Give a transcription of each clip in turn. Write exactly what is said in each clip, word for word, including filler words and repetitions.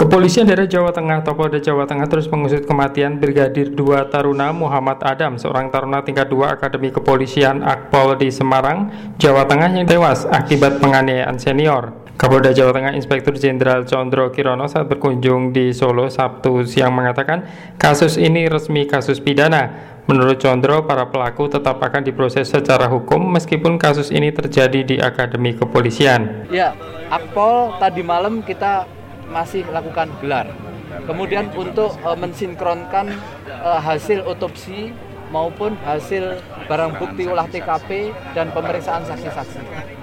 Kepolisian daerah Jawa Tengah atau Polda Jawa Tengah terus mengusut kematian Brigadir dua Taruna Muhammad Adam, seorang taruna tingkat dua Akademi Kepolisian Akpol di Semarang, Jawa Tengah yang tewas akibat penganiayaan senior. Kapolda Jawa Tengah Inspektur Jenderal Condro Kirono saat berkunjung di Solo Sabtu siang mengatakan kasus ini resmi kasus pidana. Menurut Condro, para pelaku tetap akan diproses secara hukum meskipun kasus ini terjadi di Akademi Kepolisian. Ya, Akpol tadi malam kita masih lakukan gelar. Kemudian untuk uh, mensinkronkan uh, hasil otopsi maupun hasil barang bukti olah T K P dan pemeriksaan saksi-saksi.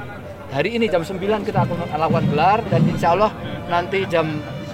Hari ini jam sembilan kita akan lakukan gelar dan insya Allah nanti jam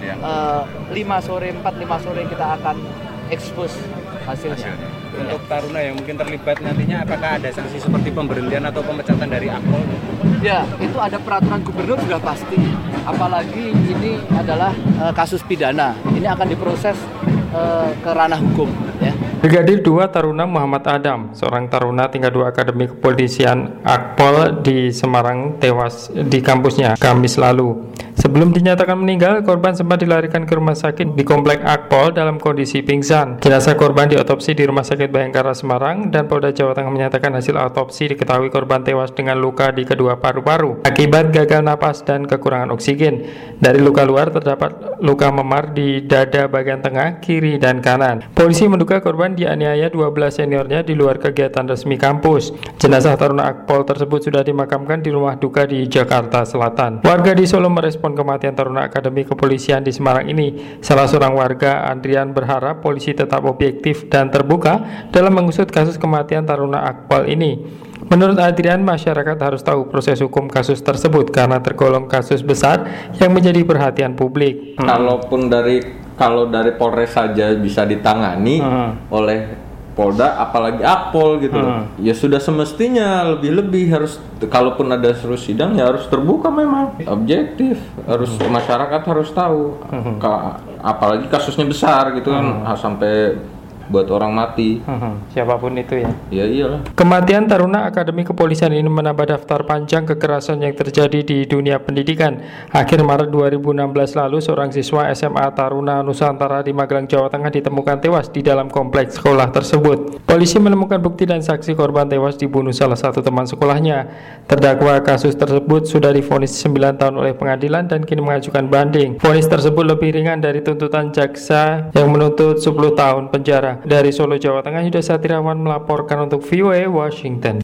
uh, lima sore, empat lima sore kita akan ekspos hasilnya. Untuk taruna yang mungkin terlibat nantinya apakah ada sanksi seperti pemberhentian atau pemecatan dari Akpol? Ya, itu ada peraturan gubernur sudah pasti. Apalagi ini adalah uh, kasus pidana. Ini akan diproses uh, ke ranah hukum. Ya. Brigadir dua Taruna Muhammad Adam, seorang taruna tingkat dua Akademi Kepolisian Akpol di Semarang, tewas di kampusnya Kamis lalu. Sebelum dinyatakan meninggal, korban sempat dilarikan ke rumah sakit di Komplek Akpol dalam kondisi pingsan. Jenazah korban diotopsi di Rumah Sakit Bayangkara Semarang dan Polda Jawa Tengah menyatakan hasil autopsi diketahui korban tewas dengan luka di kedua paru-paru akibat gagal napas dan kekurangan oksigen. Dari luka luar terdapat luka memar di dada bagian tengah, kiri, dan kanan. Polisi menduga korban dianiaya dua belas seniornya di luar kegiatan resmi kampus. Jenazah taruna Akpol tersebut sudah dimakamkan di rumah duka di Jakarta Selatan. Warga di Solo merespon kematian taruna Akademi Kepolisian di Semarang ini. Salah seorang warga, Andrian, berharap polisi tetap objektif dan terbuka dalam mengusut kasus kematian taruna Akpol ini. Menurut Adrian, masyarakat harus tahu proses hukum kasus tersebut karena tergolong kasus besar yang menjadi perhatian publik. Hmm. Kalaupun dari kalau dari Polres saja bisa ditangani hmm. oleh Polda, apalagi Akpol gitu hmm. loh. Ya sudah semestinya lebih-lebih harus, kalaupun ada seru sidang ya harus terbuka, memang objektif, harus hmm. masyarakat harus tahu. Hmm. Ka, apalagi kasusnya besar gitu kan, hmm. sampai buat orang mati. Hmm, siapapun itu ya. Ya iyalah. Kematian taruna Akademi Kepolisian ini menambah daftar panjang kekerasan yang terjadi di dunia pendidikan. Akhir Maret dua ribu enam belas lalu, seorang siswa S M A Taruna Nusantara di Magelang, Jawa Tengah ditemukan tewas di dalam kompleks sekolah tersebut. Polisi menemukan bukti dan saksi korban tewas dibunuh salah satu teman sekolahnya. Terdakwa kasus tersebut sudah divonis sembilan tahun oleh pengadilan dan kini mengajukan banding. Vonis tersebut lebih ringan dari tuntutan jaksa yang menuntut sepuluh tahun penjara. Dari Solo, Jawa Tengah, Yuda Satriawan melaporkan untuk V O A Washington.